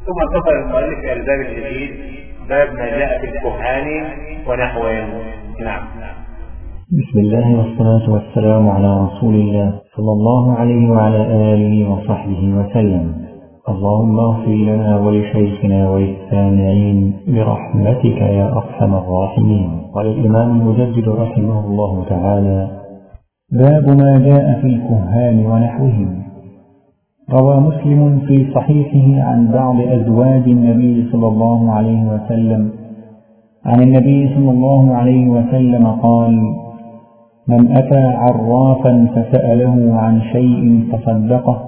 ثم انتقل المؤلف إلى الباب الجديد، باب ما جاء في الكهان ونحوهم. نعم. بسم الله والصلاة والسلام على رسول الله صلى الله عليه وعلى آله وصحبه وسلم. اللهم اغفر لنا ولشيخنا وللسامعين برحمتك يا أرحم الراحمين. قال الإمام المجدد رحمه الله تعالى: باب ما جاء في الكهان ونحوهم. روى مسلم في صحيحه عن بعض أزواج النبي صلى الله عليه وسلم عن النبي صلى الله عليه وسلم قال: من أتى عرافا فسأله عن شيء فصدقه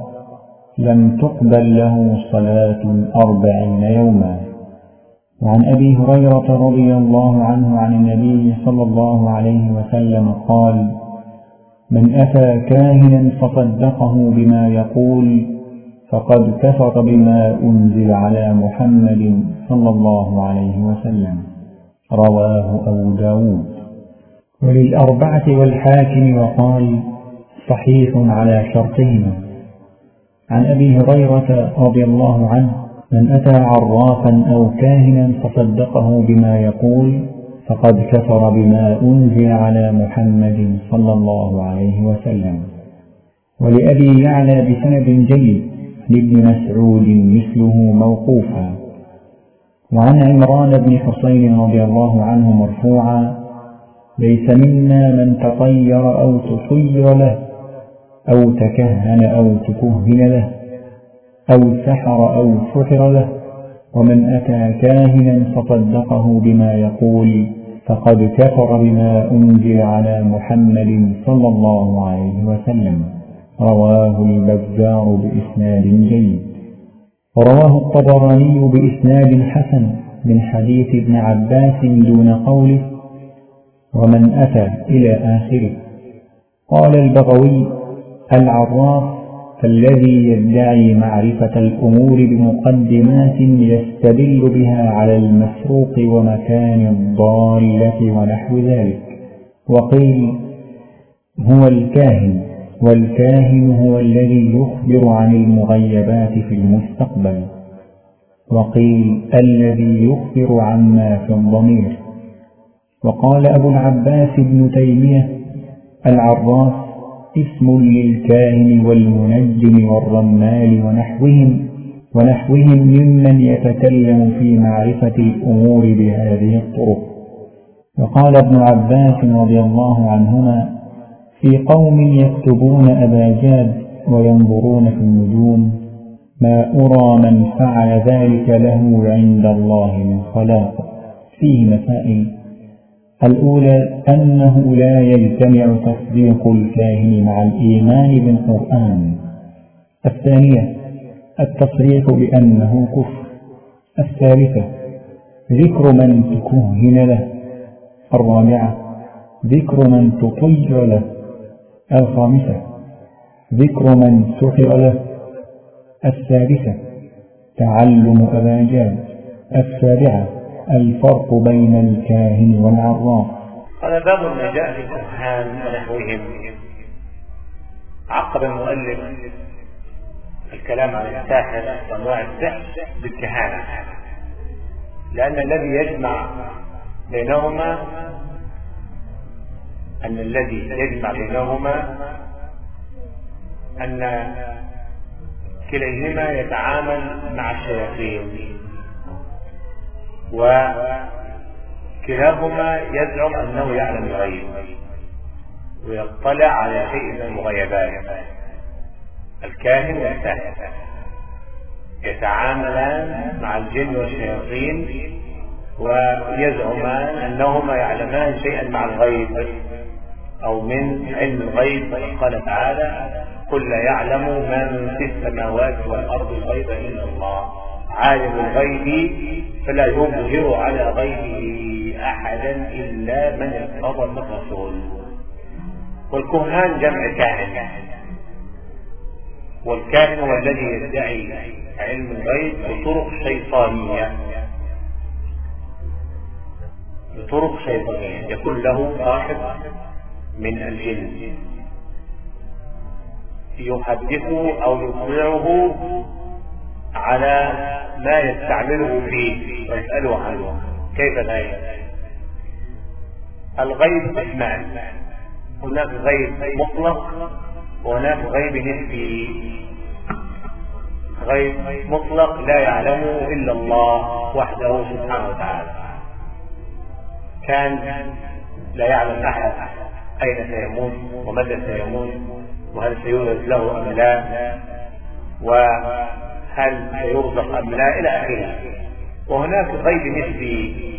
لم تقبل له صلاة 40 يوما. وعن أبي هريرة رضي الله عنه عن النبي صلى الله عليه وسلم قال: من أتى كاهنا فصدقه بما يقول فقد كفر بما أنزل على محمد صلى الله عليه وسلم. رواه أبو داود وللأربعة والحاكم وقال: صحيح على شرطهما. عن أبي هريرة رضي الله عنه: من أتى عرافا أو كاهنا فصدقه بما يقول فقد كفر بما أنزل على محمد صلى الله عليه وسلم. ولأبي يعلى بسند جيد لابن مسعود مثله موقوفا. وعن عمران بن حسين رضي الله عنه مرفوعا: ليس منا من تطير أو تطير له أو تكهن أو تكهن له أو سحر أو سحر له. ومن أتى كاهنا فصدقه بما يقول فقد كفر بما أنزل على محمد صلى الله عليه وسلم. رواه البزار بإسناد جيد. ورواه الطبراني بإسناد حسن من حديث ابن عباس دون قوله ومن أتى إلى آخره. قال البغوي: العراف الذي يدعي معرفة الأمور بمقدمات يستدل بها على المسروق ومكان الضالة ونحو ذلك. وقيل: هو الكاهن، والكاهن هو الذي يخبر عن المغيبات في المستقبل. وقيل: الذي يخبر عما في الضمير. وقال أبو العباس ابن تيمية: العراف اسم للكاهن والمنجم والرمال ونحوهم ممن يتكلم في معرفة الأمور بهذه الطرق. وقال ابن عباس رضي الله عنهما: في قوم يكتبون أباجاد وينظرون في النجوم ما أرى من فعل ذلك له عند الله من خلاق. فيه مسائل: الأولى أنه لا يجتمع تصديق الكاهن مع الإيمان بالقرآن. الثانية التصريح بأنه كفر. الثالثة ذكر من تكهن له. الرابعة ذكر من تطير له. الخامسة ذكر من سحر له. السادسة تعلم أباجاد. السابعة الفرق بين الكاهن والعراف. هذا باب ما جاء في الكهان ونحوهم. عقب المؤلف الكلام عن الساحر وانواع السحر بالكهانة، لأن الذي يجمع بينهما أن كليهما يتعامل مع الشياطين، وكلاهما يزعم أنه يعلم الغيب ويطلع على شيء من المغيبات. الكاهن والساحر يتعاملان مع الجن والشياطين ويزعمان أنهما يعلمان شيئا مع الغيب أو من علم الغيب. قال تعالى: قل لا يعلم من في السماوات والأرض الغيب إلا الله عالم الغيب فلا يظهر على غيبه أحدا إلا من ارتضى من الرسول. والكهان جمع كاهن، والكاهن هو الذي يدعي علم الغيب بطرق شيطانية، يكون له صاحب من الجن يحدثه أو يطلعه على ما يستعمله فيه ويسأله عنه. كيف ذلك؟ الغيب قسمان، هناك غيب مطلق وهناك غيب نسبي. غيب مطلق لا يعلمه إلا الله وحده سبحانه وتعالى، كان لا يعلم أحد أين سيموت ومتى سيموت وهل سيورث له أم لا وهل سيرزق أم لا إلى آخره. وهناك غيب نسبي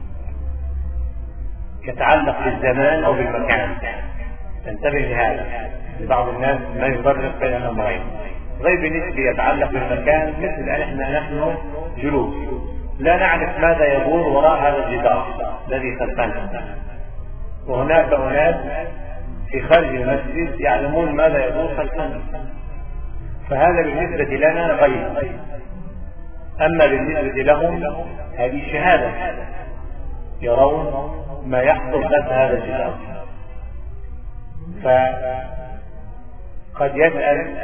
يتعلق بالزمان أو بالمكان. انتبه لهذا، بعض الناس ما يفرق بين الأمرين. غيب نسبي يتعلق بالمكان، مثل أن نحن جلوس لا نعرف ماذا يدور وراء هذا الجدار الذي خلفنا، وهناك أناس في خارج المسجد يعلمون ماذا يدور خلفنا، فهذا بالنسبة لنا غيب. أما بالنسبة لهم هذه شهادة، يرون ما يحصل خلف هذا الجدار. فقد يسأل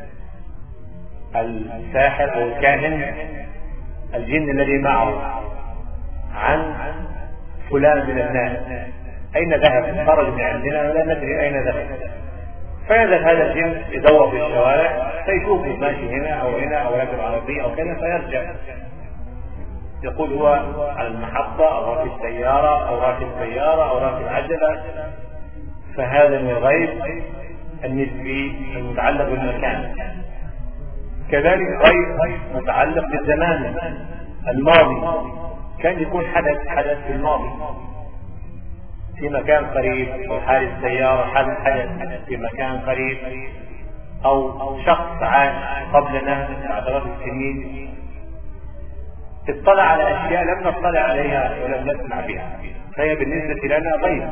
الساحر أو الكاهن الجن الذي معه عن فلان من الناس أين ذهب، خرج من عندنا ولا ندري أين ذهب. فيذهب هذا الجن يدور في الشوارع فيشوفه ماشي هنا أو هنا أو راكب عربية أو كذا، فيرجع يقول هو على المحطة أو راكب سيارة أو راكب سيارة أو راكب عجلة. فهذا من الغيب النسبي المتعلق بالمكان. كذلك غيب متعلق بالزمان الماضي، كان يكون حدث في الماضي في مكان قريب، أو حادث سيارة حدث في مكان قريب، أو شخص عاش قبلنا بعشرات السنين اطلع على أشياء لم نطلع عليها ولم نسمع بها، فهي بالنسبة لنا غيب،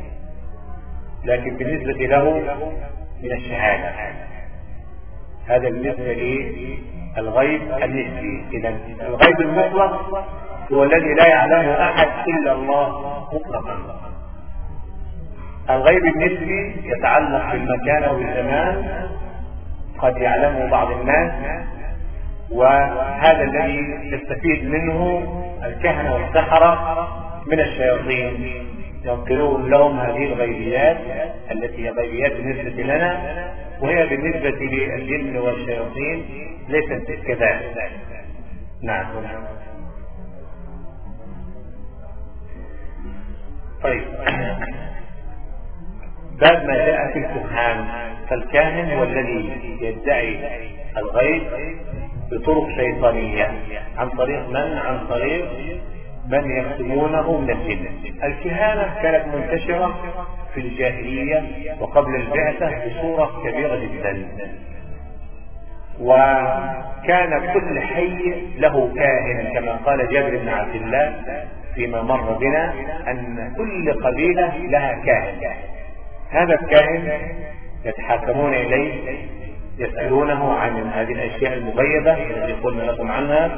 لكن بالنسبة له من الشهادة. هذا بالنسبة للغيب النسبي. إذا الغيب المطلق هو الذي لا يعلمه أحد إلا الله مطلقا. الغيب النسبي يتعلق بالمكان أو بالزمان، قد يعلمه بعض الناس، وهذا الذي يستفيد منه الكهنة والسحرة من الشياطين، ينقلون لهم هذه الغيبيات التي هي غيبيات بالنسبة لنا، وهي بالنسبة للجن والشياطين ليست كذلك. نعم. طيب، بعد ما جاء في الكهان، فالكاهن هو الذي يدعي الغيب بطرق شيطانية. عن طريق من؟ عن طريق من يخدمونه من الجن. الكهانة كانت منتشرة في الجاهلية وقبل البعثة بصورة كبيرة جدا، وكان كل حي له كاهن، كما قال جابر بن عبد الله فيما مر بنا أن كل قبيلة لها كاهن. هذا الكاهن يتحاكمون إليه، يسألونه عن هذه الأشياء المغيبة التي قلنا لكم عنها،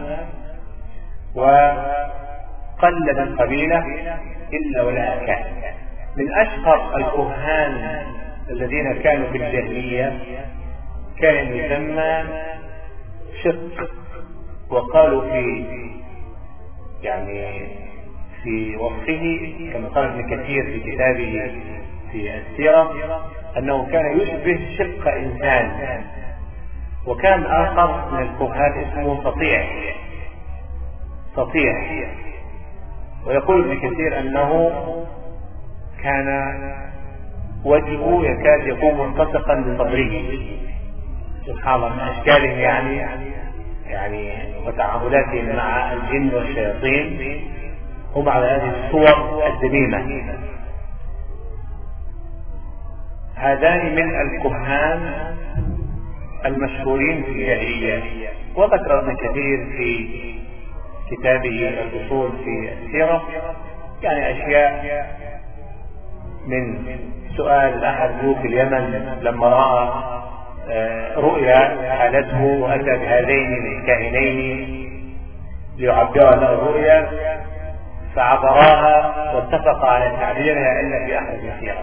وقل من قبيلة إلا ولها كاهن. من أشهر الكهان الذين كانوا في الجاهلية كان يسمى شق، وقالوا في وصفه كما قال ابن كثير في كتابه في السيرة أنه كان يشبه شق إنسان. وكان آخر من الكهان اسمه سطيح، ويقول ابن كثير أنه كان وجهه يكاد يكون ملتصقا بصدره. سبحان الله، من أشكالهم يعني وتعاملاتهم مع الجن والشياطين هم على هذه الصور الذميمة. هذان من الكهان المشهورين في الجاهلية. وذكر ابن كثير في كتابه الأصول في السيرة أشياء من سؤال أحد ملوك اليمن لما رأى رؤيا حالته وأتى بهذين الكاهنين ليعبرا له الرؤيا، فعبراها واتفق على تعبيرها إلا في أحد السيرة،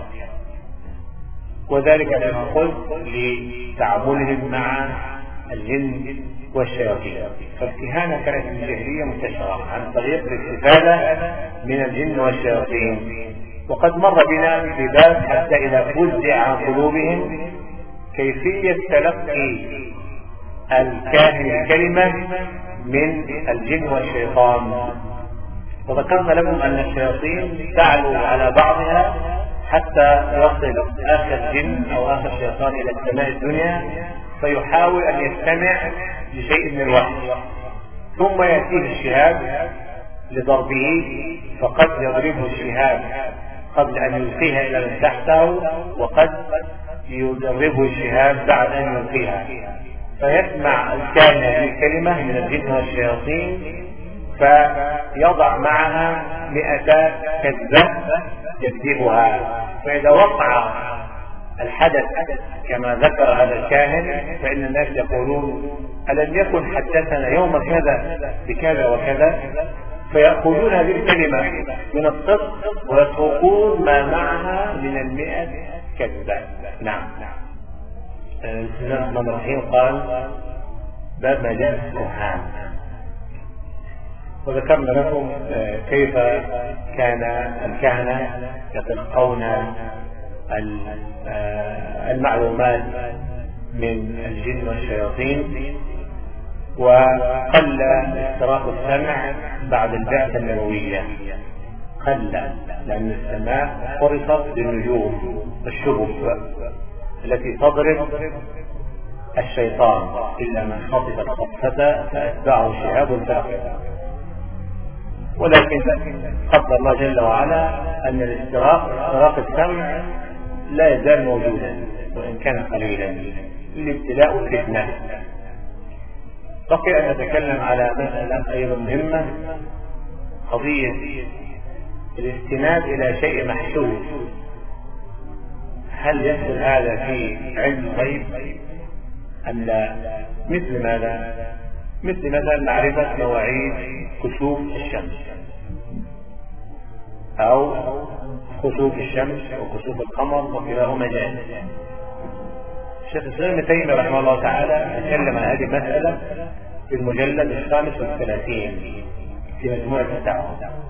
وذلك كما قلت لتعاملهم مع الجن والشياطين. فالكهانة كانت في الجاهلية منتشرة عن طريق الاستفادة من الجن والشياطين. وقد مر بنا في باب حتى إذا فزع عن قلوبهم كيفية تلقي الكاهن الكلمة من الجن والشيطان. وذكرنا لكم أن الشياطين تعلو على بعضها حتى يصل آخر جن أو آخر شيطان إلى السماء الدنيا فيحاول أن يستمع لشيء من الوحي، ثم يأتيه الشهاب لضربه، فقد يضربه الشهاب قبل أن يلقيها إلى من تحته، وقد يضربه الشهاب بعد أن يلقيها، فيسمع الكاهن الكلمة من الجن والشياطين فيضع معها 100 كذبة يكذبها. فإذا وقع الحدث كما ذكر هذا الكاهن فإن الناس يقولون ألم يكن حدثنا يوم كذا بكذا وكذا، فيأخذون هذه الكلمة من الصدق ويتركون ما معها من 100 كذبة. نعم. بسم الله الرحمن الرحيم. قال باب ما جاء في الكهان. وذكرنا لكم كيف كان الكهنة يتلقون المعلومات من الجن والشياطين، وقل استراق السمع بعد البعثة النبوية، قل لأن السماء فرصت بالنجوم والشهب التي تضرب الشيطان، إلا من خطف الخطفة فأتبعه شهاب ثاقب. ولكن قدر الله جل وعلا أن استراق السمع لا يزال موجودا وإن كان قليلا لابتلاء الفتنة. بقي أن نتكلم على مسألة أيضا مهمة، قضية الاستناد إلى شيء محسوس. هل يدخل هذا في علم الغيب أم لا؟ مثل ماذا؟ مثل مثلا معرفة مواعيد كسوف الشمس أو خسوف الشمس وكسوف القمر، وكلاهما جائز. الشيخ الإسلام ابن تيمية رحمه الله تعالى تكلم عن هذه المسألة في المجلد 35 في مجموعة الفتاوى.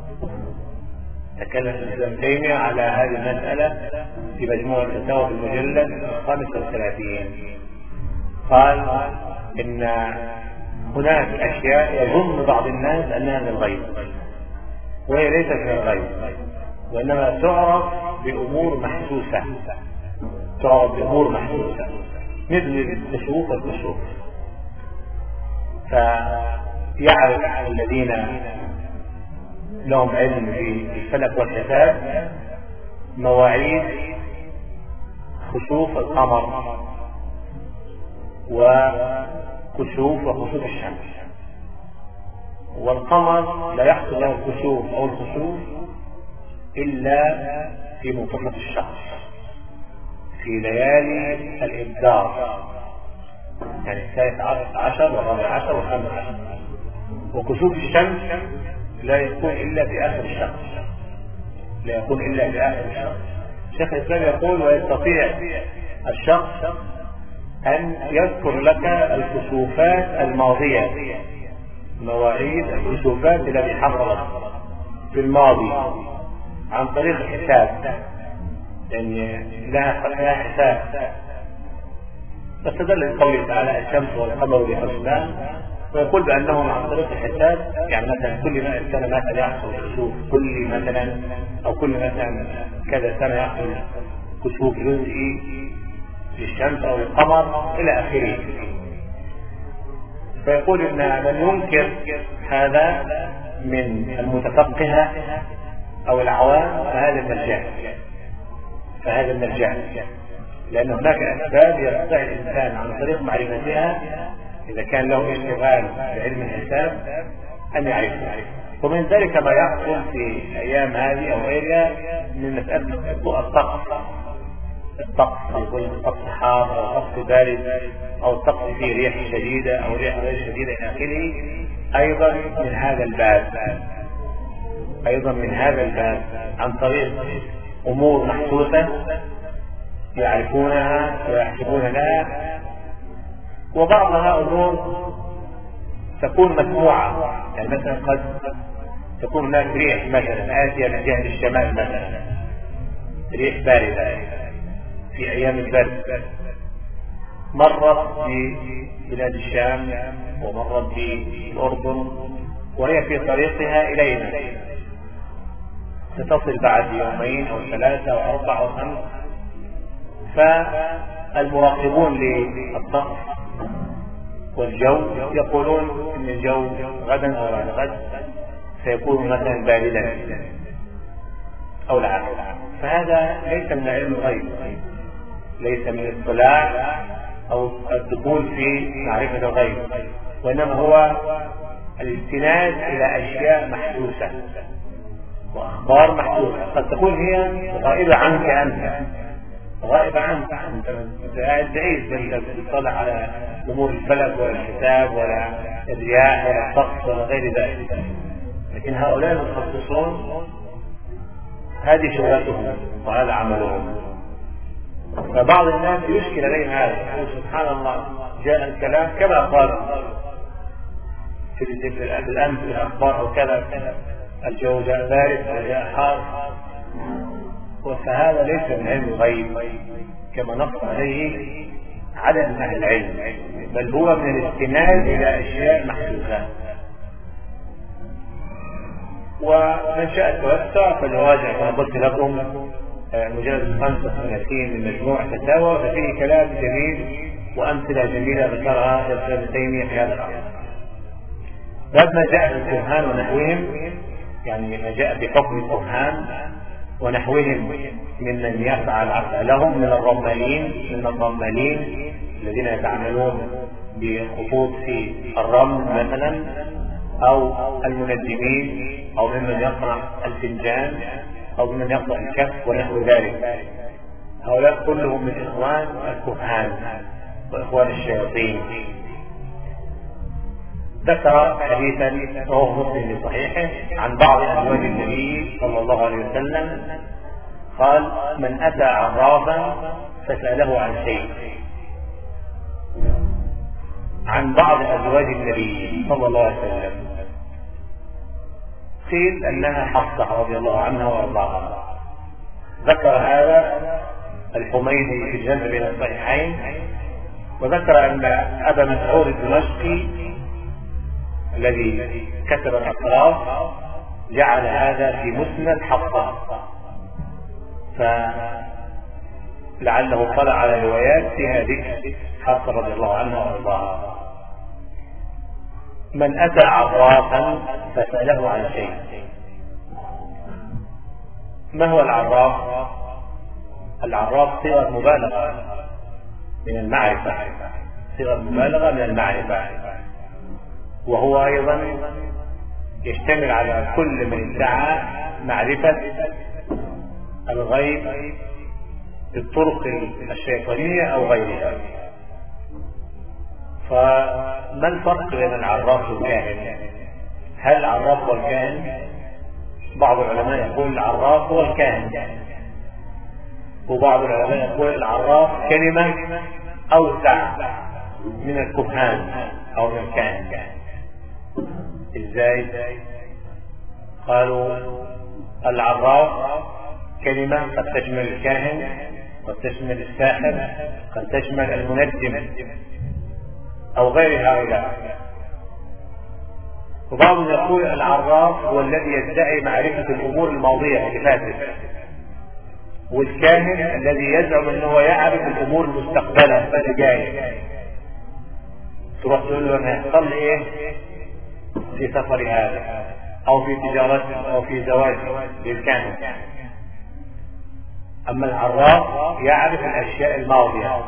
تكلم الشيخ ابن تيمية على هذه المسألة في مجموعة الفتاوى في المجلد 35. قال إن هناك أشياء يظن بعض الناس أنها من الغيب وهي ليست من الغيب، وإنما تعرف بأمور محسوسة، مثل الكسوف والكسوف. فيعرف الذين لهم علم في الفلك والحساب مواعيد خسوف القمر وكسوف وخسوف الشمس. والقمر لا يحصل له الكسوف أو الخسوف إلا في منتصف الشهر في ليالي الإبدار، يعني 13 و14 و15. وكسوف الشمس لا يكون إلا في آخر الشهر، الشيخ الإسلام يقول ويستطيع الشخص أن يذكر لك الكسوفات الماضية، مواعيد الكسوفات التي حصلت في الماضي عن طريق الحساب، يعني لها حساب. فاستدل بقوله تعالى الشمس والقمر بحسبان، ويقول بأنهم عن طريق الحساب، يعني مثلا كل 100 سنة مثلا يحصل كسوف، كل مثلا أو كل مثلا كذا سنة يحصل كسوف جزئي للشمس أو القمر إلى آخره. فيقول إن من ينكر هذا من المتفقهة أو العوام فهذا من الجهل، لأن هناك أسباب يستطيع الإنسان عن طريق معرفتها إذا كان له اشتغال بعلم الحساب أن يعرفه. ومن ذلك ما يحصل في أيام هذه أو غيرها من مسألة الطقس، يقول الطقس حار أو الطقس بارد أو الطقس فيه ريح شديدة أو ريح غير شديدة إلى آخره، أيضا من هذا الباب عن طريق أمور محسوسة يعرفونها ويحسبون لها، وبعضها أمور تكون مسموعة. يعني مثلا قد تكون هناك ريح مثلا آتية من جهة الشمال مثلا، ريح باردة في أيام البرد، مرت ببلاد الشام ومرت بالأردن وهي في طريقها إلينا، ستصل بعد يومين أو 3 أو 4 أو 5. فالمراقبون للطقس والجو يقولون إن الجو غدا أو بعد غد سيكون مثلا باردا أو العكس. فهذا ليس من علم الغيب، ليس من الاطلاع أو الدخول في معرفة الغيب، وإنما هو الاستناد إلى أشياء محسوسة وأخبار محسوسة قد تكون هي غائبة عنك أنت، غائبة عنك أنت قاعد بعيد، أنت تطلع على أمور الفلك ولا الحساب ولا الرياح ولا الطقس ولا غير ذلك. لكن هؤلاء المتخصصون هذه شغلتهم وهذا عملهم. فبعض الناس يشكل عليهم هذا، يقول سبحان الله جاء الكلام كما قال في الأمس في الأخبار أو كذا، الجو جاء بارد وجاء حار. فهذا ليس من علم الغيب كما نص عليه عدد من أهل العلم، بل هو من الاستناد إلى أشياء محسوسات. ومن شاء التوسع فليراجع كما قلت لكم مجلد 35 من مجموع فتاوى، ففيه كلام جميل وأمثلة جميلة ذكرها ابن تيمية في هذا الأمر. باب ما جاء في الكهان ونحوهم، يعني ما جاء بحكم الكهان ونحوهم ممن يفعل أفعالهم من الرمالين الذين يتعاملون بخطوط في الرمل مثلا، أو المنجمين، أو ممن يصنع الفنجان، أو ممن يصنع الكف ونحو ذلك. هؤلاء كلهم من إخوان الكهان وإخوان الشياطين. ذكر حديثا رواه مسلم في صحيحه عن بعض أزواج النبي صلى الله عليه وسلم قال: من أتى عرافا فسأله عن شيء. عن بعض أزواج النبي صلى الله عليه وسلم قيل أنها حفصة رضي الله عنها وأرضاها. ذكر هذا الحميدي في الجمع بين الصحيحين، وذكر أن أبا مسعود الدمشقي الذي كتب الأطراف جعل هذا في مسند حفصة، فلعله طلع على روايات فيها ذكر حفصة رضي الله عنها وأرضاها. من أتى عرافا فسأله عن شيء. ما هو العراف؟ العراف صيغة مبالغة من المعرفة، صيغة مبالغة من المعرفة، وهو أيضا يشتمل على كل من ادعى معرفة الغيب بالطرق الشيطانية أو غيرها. فما الفرق بين العراف والكاهن؟ هل العراف هو الكاهن؟ بعض العلماء يقول العراف هو الكاهن، وبعض العلماء يقول العراف كلمة أوسع من الكهان أو من الكاهن. إزاي؟ قالوا العراف كلمة قد تشمل الكاهن، قد تشمل الساحر، قد تشمل المنجم أو غير هؤلاء. وبعضهم يقول العراف هو الذي يدعي معرفة الأمور الماضية اللي فاتت، والكاهن الذي يزعم أنه يعرف الأمور المستقبلة اللي جاية. تروح تقول له أنا هيحصل لي إيه في سفري هذا، أو في تجارتي، أو في زواجي بالكاهن. أما العراف يعرف الأشياء الماضية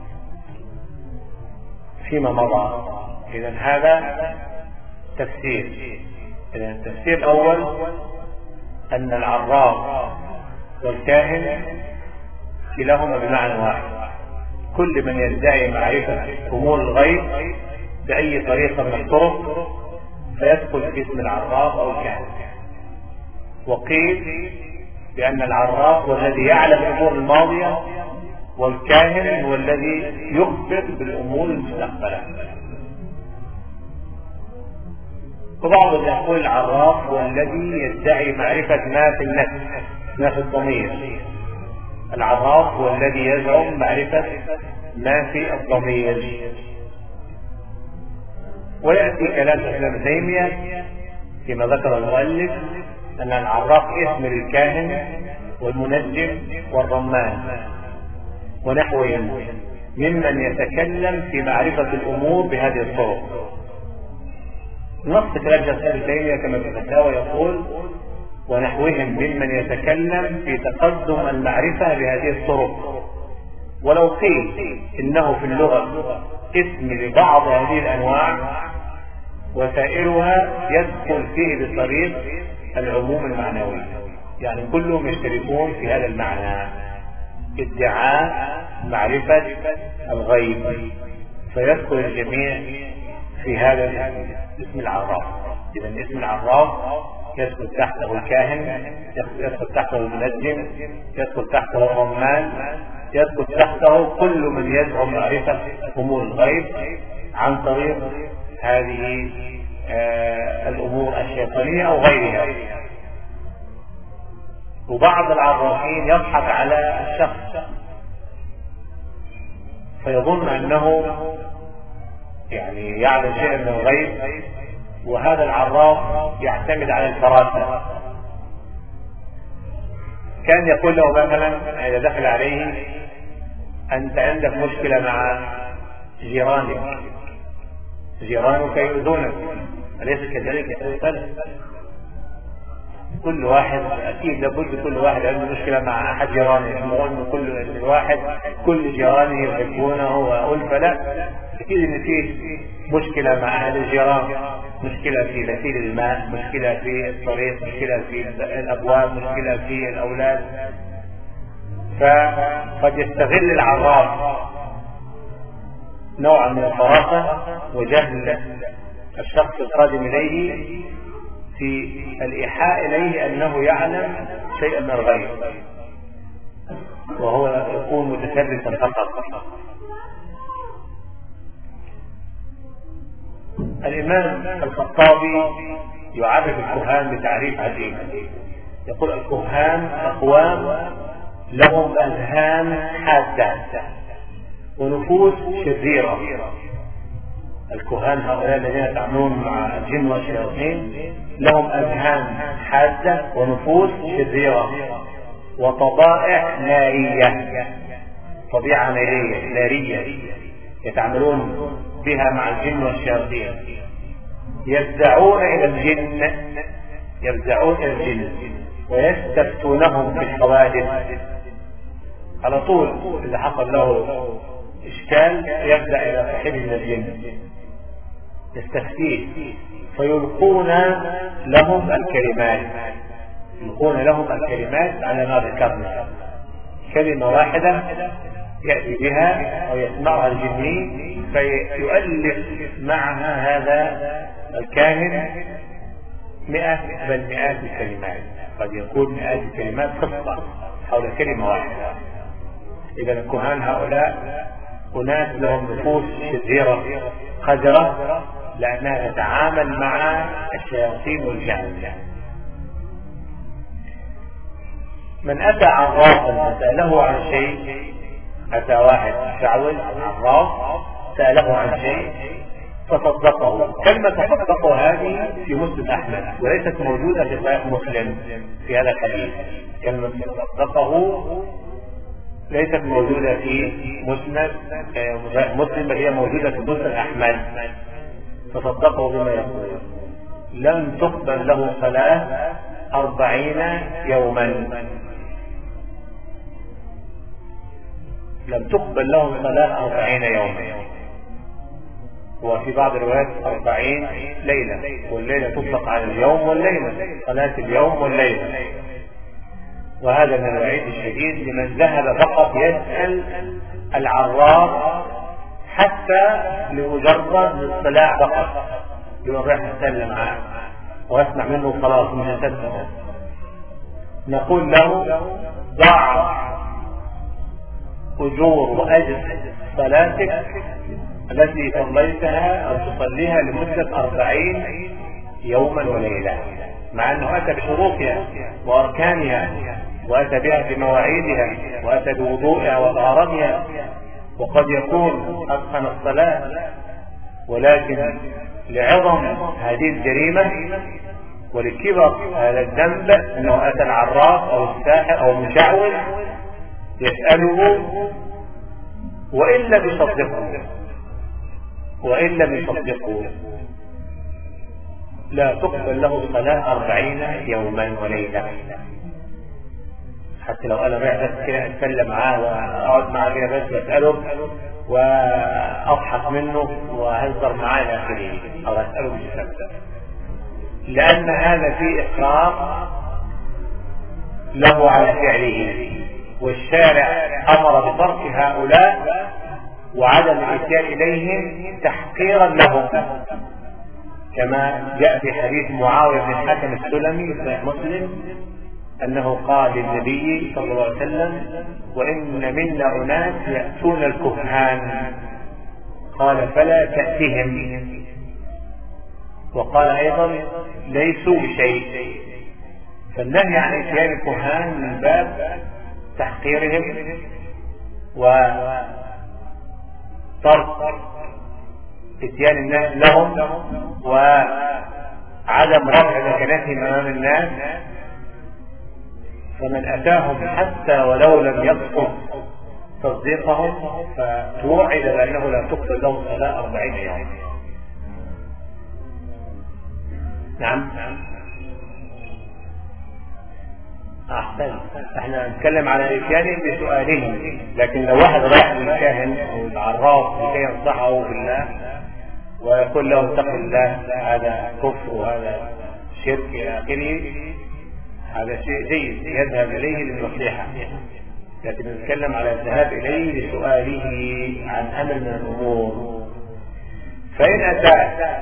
فيما مضى. إذا هذا تفسير. إذا التفسير الأول أن العراف والكاهن كلاهما بمعنى واحد، كل من يدعي معرفة أمور الغيب بأي طريقة من الطرق فيدخل في اسم العراف أو الكاهن. وقيل بأن العراف هو الذي يعلم الأمور الماضية، والكاهن هو الذي يخبر بالأمور المستقبلة. وبعضهم يقول العراف هو الذي يدعي معرفة ما في النفس، ما في الضمير. العراف هو الذي يزعم معرفة ما في الضمير. ويأتي كلام ابن تيمية فيما ذكر المؤلف أن العراف اسم للكاهن والمنجم والرمان ونحوهم ممن يتكلم في معرفة الأمور بهذه الطرق. نص كلام ابن تيمية كما في الفتاوى يقول ونحوهم ممن يتكلم في تقدم المعرفة بهذه الطرق. ولو قيل إنه في اللغة اسم لبعض هذه الأنواع وسائرها يدخل فيه بطريق العموم المعنوي، يعني كلهم يشتركون في هذا المعنى، ادعاء معرفة الغيب، فيدخل الجميع في هذا اسم العراف. إذا اسم العراف يدخل تحته الكاهن، يدخل تحته المنجم، يدخل تحته الرمان، يدخل تحته كل من يزعم معرفة أمور الغيب عن طريق هذه الأمور الشيطانية أو غيرها. وبعض العرافين يضحك على الشخص فيظن أنه يعني يعلم شيئا من الغيب، وهذا العراف يعتمد على الفراسة. كان يقول له مثلا إذا دخل عليه أنت عندك مشكلة مع جيرانك يؤذونك، أليس كذلك؟ كل واحد أكيد لابد كل واحد عنده مشكلة مع أحد جيرانه، يقول كل جيرانه يحبونه وألفة، لا، أكيد إن فيه مشكلة مع أهل الجيران، مشكلة في غسيل الماء، مشكلة في الطريق، مشكلة في الأبواب، مشكلة في الأولاد. فقد يستغل العراف نوعا من الفراسة وجهل الشخص القادم إليه في الإيحاء إليه أنه يعلم شيئا من الغيب، وهو يكون متشرفا فقط. الإمام الخطابي يعرف الكهان بتعريف عجيب، يقول الكهان أقوام لهم أذهان حادة ونفوس شريرة. الكهان هؤلاء الذين يتعاملون مع الجن والشياطين لهم أذهان حادة ونفوس شريرة وطبائع نارية، طبيعة نارية يتعاملون بها مع الجن والشياطين. يفزعون إلى الجن ويستفتونهم في الحوادث. على طول إذا حصل له إشكال يبدأ إلى صاحبه من الجن يستفتيه، فيلقون لهم الكلمات على ما ذكرنا، كلمة واحدة يأتي بها أو يسمعها الجني فيؤلف معها هذا الكاهن 100 بل مئات الكلمات، قد يكون مئات الكلمات قصة حول كلمة واحدة. إذا الكهان هؤلاء أناس لهم نفوس شريرة قذرة لأنها تتعامل مع الشياطين والجن. من أتى عرافا فسأله عن شيء، أتى واحد شعوذ عراف سأله عن شيء فصدقه. كلمة تصدقه هذه في مسند أحمد وليست موجودة في صحيح مسلم في هذا الحديث. كلمة تصدقه ليست موجودة في مسند مسلم، بل هي موجودة في مسند أحمد. فصدقه بما يقول لن تقبل له صلاة 40 يوما، لم تقبل له صلاة 40 يوما، وفي بعض الروايات 40 ليلة، والليلة تطلق على اليوم والليلة، صلاة اليوم والليلة. وهذا من الوعيد الشديد لمن ذهب فقط يسأل العراف حتى لمجرد الاطلاع فقط، يقول راح أسلم معه وأسمع منه خلاص من أسلمه. نقول له ضع أجور وأجر صلاتك التي صليتها أو تصليها لمدة 40 يوما وليلة، مع أنه أتى بشروطها وأركانها وأتى بها بمواعيدها وأتى بوضوئها وطهارتها، وقد يكون أتقن الصلاة، ولكن لعظم هذه الجريمة ولكبر هذا الذنب أنه أتى العراف أو الساحر أو المشعوذ يسأله وإن لم يصدقه لا تقبل له صلاة 40 يوما وليلة. حتى لو أنا رايح بس كده أتكلم معاه وأقعد معاه كده بس وأسأله وأضحك منه وأهزر معاه إلى آخره أو أسأله بالسبب، لأن هذا فيه إقرار له على فعله، والشارع أمر بترك هؤلاء وعدم الإتيان إليهم تحقيرا لهم، كما جاء في حديث معاوية بن الحكم السلمي في مسلم أنه قال للنبي صلى الله عليه وسلم: وإن منا أناس يأتون الكهان، قال: فلا تأتهم. وقال أيضا: ليسوا بشيء. فالنهي عن إتيان الكهان من باب تحقيرهم وترك إتيان الناس لهم وعدم رفع مكانتهم أمام الناس. فمن أتاهم حتى ولو لم يسقط تصديقهم فتوعد بأنه لا تقبل له صلاة 40 يوم. نعم، أحسن. احنا نتكلم على الإتيان بسؤالهم، لكن لو واحد راح للكاهن أو العراف لكي ينصحه بالله ويقول له اتق الله، هذا كفر وهذا شرك إلى آخره، هذا شيء جيد يذهب إليه للنصيحة، لكن نتكلم على الذهاب إليه لسؤاله عن أمر من الأمور. فإن أتى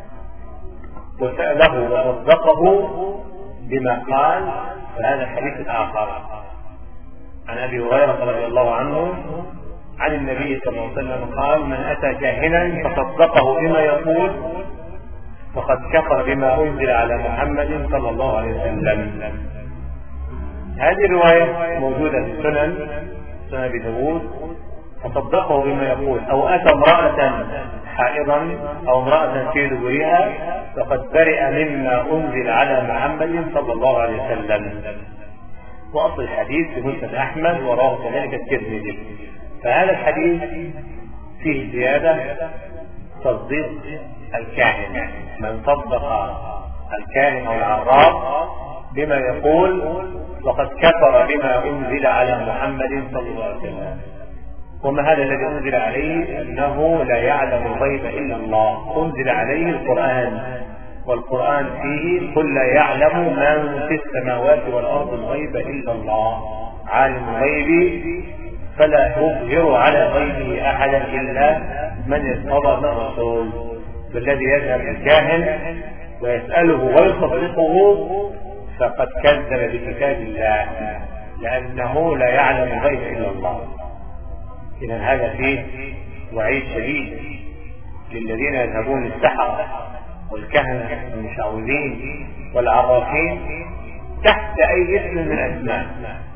وسأله وصدقه بما قال فهذا حديث آخر. عن أبي هريرة رضي الله عنه عن النبي صلى الله عليه وسلم قال: من أتى كاهنا فصدقه بما يقول فقد كفر بما أنزل على محمد صلى الله عليه وسلم. هذه الرواية موجودة في سنن أبي داود: فصدقه بما يقول، أو أتى امرأة حائضا أو امرأة في دبرها فقد برئ مما أنزل على محمد صلى الله عليه وسلم. وأصل الحديث في مسند أحمد وراه كذلك الترمذي. فهذا الحديث فيه زيادة تصديق الكاهن، من صدق الكاهن أو العراف بما يقول وقد كفر بما أنزل على محمد صلى الله عليه وسلم. وما هذا الذي أنزل عليه؟ أنه لا يعلم الغيب إلا الله. أنزل عليه القرآن، والقرآن فيه قل لا يعلم من في السماوات والأرض الغيب إلا الله، عالم الغيب فلا يظهر على غيبه أحدا إلا من ارتضى من الرسول. فالذي يذهب الكاهن ويسأله ويصدقه فقد كذب بكتاب الله، لأنه لا يعلم الغيب إلا الله. إذن هذا فيه وعيد شديد للذين يذهبون للسحرة والكهنة والمشعوذين والعرافين تحت أي اسم من الأسماء،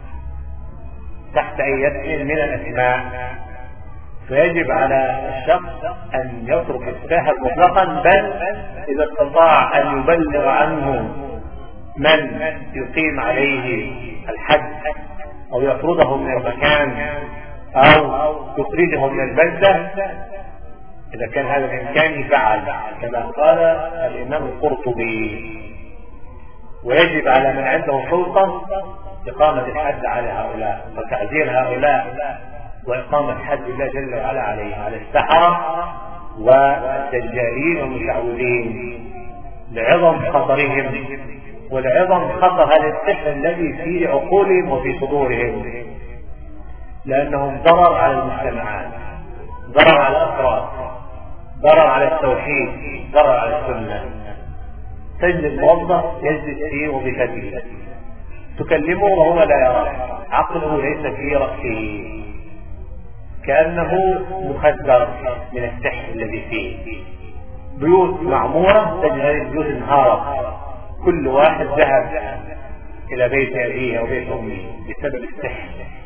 تحت أي اسم من الأسماء. فيجب على الشخص أن يترك الساحر مطلقا، بل إذا استطاع أن يبلغ عنه من يقيم عليه الحد أو يطرده من المكان أو يخرجه من البلدة، إذا كان هذا بإمكانه فعل، كما قال الإمام القرطبي. ويجب على من عنده سلطة إقامة الحد على هؤلاء وتعزير هؤلاء وإقامة حد الله جل وعلا عليه، على السحرة والدجالين والمشعوذين، لعظم خطرهم ولعظم خطر هذا السحر الذي في عقولهم وفي صدورهم، لأنهم ضرر على المجتمعات، ضرر على الأفراد، ضرر على التوحيد، ضرر على السنة. تجد الموظف يجلس في وظيفته تكلمه وهو لا يرى، عقله ليس في رأسه، كأنه مخدر من السحر الذي فيه. بيوت معمورة تجد هذه البيوت انهارت، كل واحد ذهب إلى بيت أبيه أو بيت أمه بسبب السحر.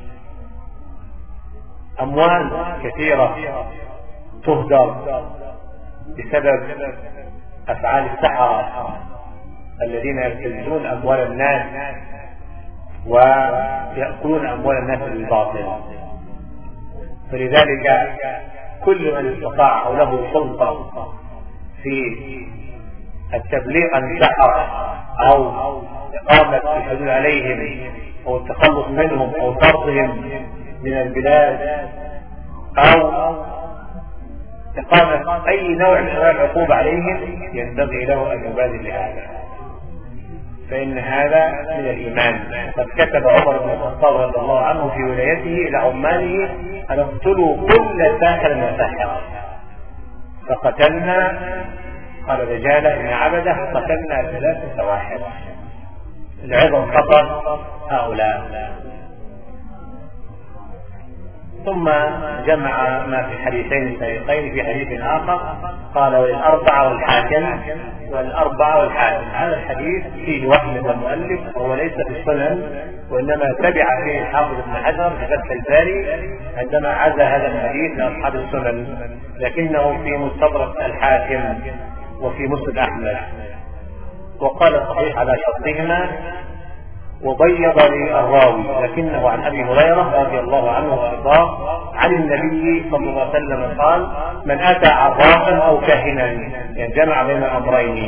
أموال كثيرة تهدر بسبب أفعال السحرة الذين يبتزون أموال الناس ويأكلون أموال الناس بالباطل. فلذلك كل من استطاع أو له سلطة في التبليغ عن السحرة أو إقامة الحدود عليهم أو التخلص منهم أو طردهم من البلاد أو إقامة أي نوع من أنواع العقوبة عليهم، ينبغي له أن يبادر لهذا، فإن هذا من الإيمان. قد كتب عمر بن الخطاب رضي الله عنه في ولايته إلى عماله أن اقتلوا كل ساحر وساحرة، فقتلنا، قال رجال إن عبده قتلنا 3 سواحر لعظم خطر هؤلاء. ثم جمع ما في الحديثين السابقين في حديث آخر قال والأربعة والحاكم. هذا الحديث فيه وهم من المؤلف، وهو ليس في السنن، وإنما تبع فيه الحافظ ابن حجر في فتح الباري عندما عزى هذا الحديث لأصحاب السنن، لكنه في مستدرك الحاكم وفي مسند أحمد، وقال صحيح على شرطهما، وبيض للراوي لكنه عن أبي هريرة رضي الله عنه وارضاه عن النبي صلى الله عليه وسلم قال من أتى عرافا أو كاهنا، يعني جمع بين الأمرين،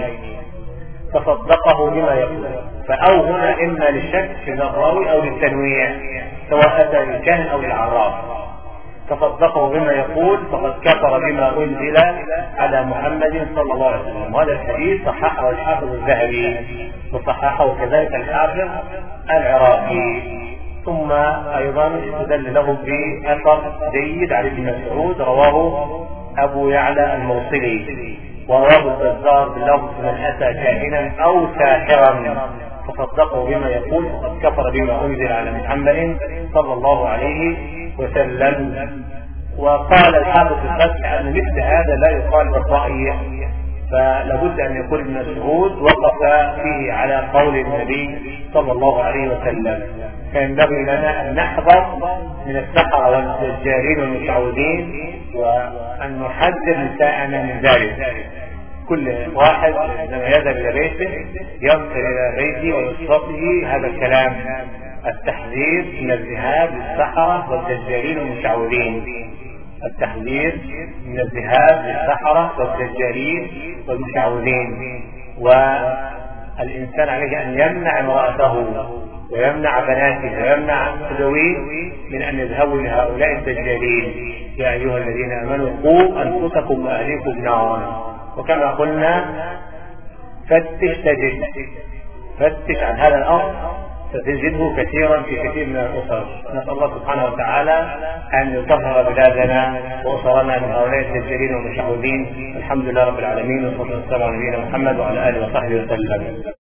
فصدقه بما يقول، فأو هنا إما للشك في الراوي أو للتنويع، سواء أتى للكاهن أو للعراف، فصدقه بما يقول فقد كفر بما أنزل على محمد صلى الله عليه وسلم. وهذا الحديث صححه الحافظ الذهبي وصححه كذلك الحافظ العراقي. ثم أيضا استدل له بأثر جيد عن ابن مسعود رواه أبو يعلى الموصلي، ورواه البزار بلفظ من أتى كاهنا أو ساحرا فصدقه بما يقول فقد كفر بما أنزل على محمد صلى الله عليه وسلم. وقال الحافظ في الفتح أن مثل هذا لا يقال بالرأي، فلابد أن يكون ابن مسعود وقف فيه على قول النبي صلى الله عليه وسلم. فينبغي لنا أن نحذر من السحرة والدجالين والمشعوذين، وأن نحذر نساءنا من ذلك. كل واحد لما يذهب إلى بيته ينقل إلى بيته ويصفه هذا الكلام، التحذير من الذهاب للسحرة والدجالين والمشعوذين، التحذير من الذهاب للسحرة والدجالين والمشعوذين. والإنسان عليه أن يمنع امرأته ويمنع بناته ويمنع ذويه من أن يذهبوا لهؤلاء الدجالين. يا أيها الذين آمنوا قوا أنفسكم وأهليكم نارا. وكما قلنا فتش تجد، فتش عن هذا الأمر ستجده كثيرا في كثير من الأسر. نسأل الله سبحانه وتعالى أن يطهر بلادنا وأسرنا من هؤلاء الدجالين والمشعوذين. الحمد لله رب العالمين، والصلاة والسلام على نبينا محمد وعلى آله وصحبه وسلم.